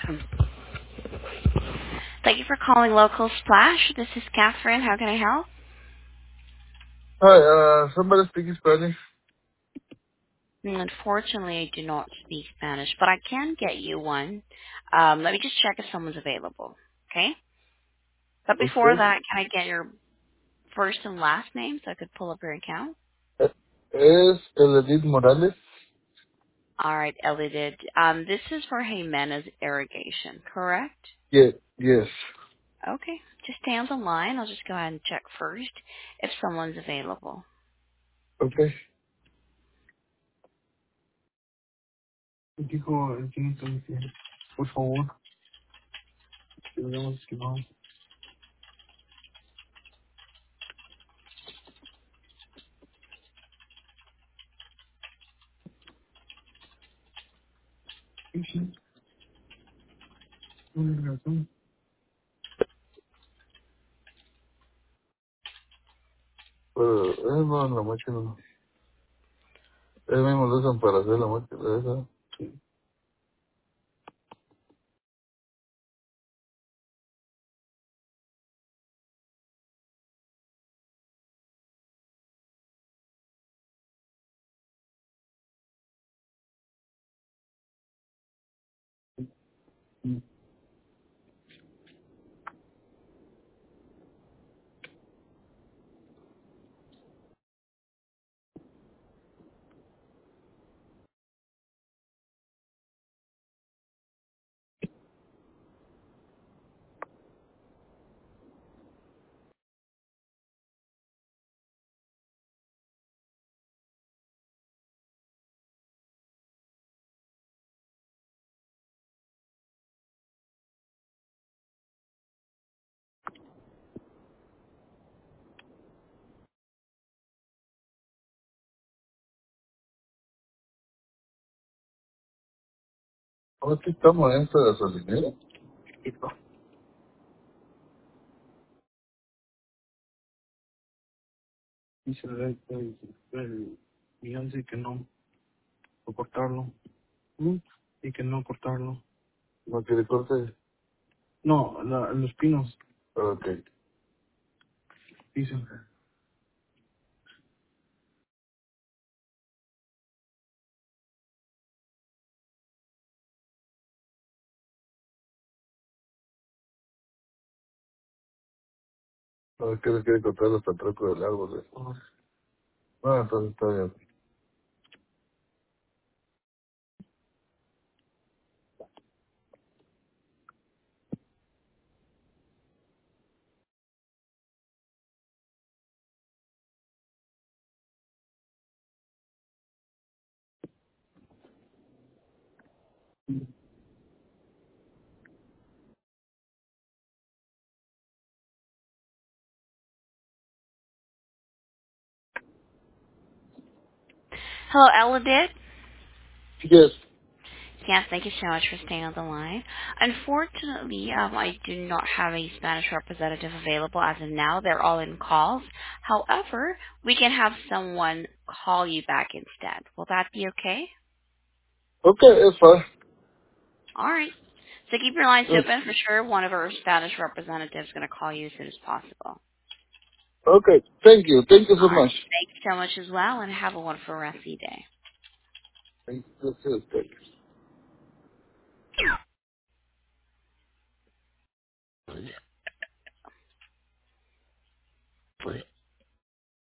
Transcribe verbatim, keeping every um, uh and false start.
Thank you for calling Local Splash. This is Catherine. How can I help? Hi, uh, somebody speak Spanish? Mm, Unfortunately, I do not speak Spanish, but I can get you one. Um, let me just check if someone's available. Okay? But before Okay. that, can I get your first and last name so I could pull up your account? Eh, Es el Edith Morales. All right, Ellie did. Um, this is for Jimenez Irrigation, correct? Yeah, yes. Okay. Just stay on the line. I'll just go ahead and check first if someone's available. Okay. Dijo el quinto, dice, por favor, que veamos que no. Sí, sí, tienes razón. Pero es no, la máquina no. Ellos mismos lo usan para hacer la máquina esa. Sí. Mm. Aquí estamos en esta gasolinera. Sí, no. Dice el, el, el Miguel dice que no, o cortarlo. ¿Mm? Y que no cortarlo. ¿No quiere corte? No, la, los pinos. Ok. Dice. No, es que le quiere cortar hasta el tronco del árbol. ¿Eh? Ah, entonces está bien. Hello, Ella did? Yes. Yes, thank you so much for staying on the line. Unfortunately, um, I do not have a Spanish representative available as of now. They're all in calls. However, we can have someone call you back instead. Will that be okay? Okay, it's fine. All right. So keep your lines Yes. open for sure. One of our Spanish representatives is going to call you as soon as possible. Okay, thank you. Thank you so All right. much. Thank you so much as well, and have a wonderful rest of your day. Thank you. Thank you.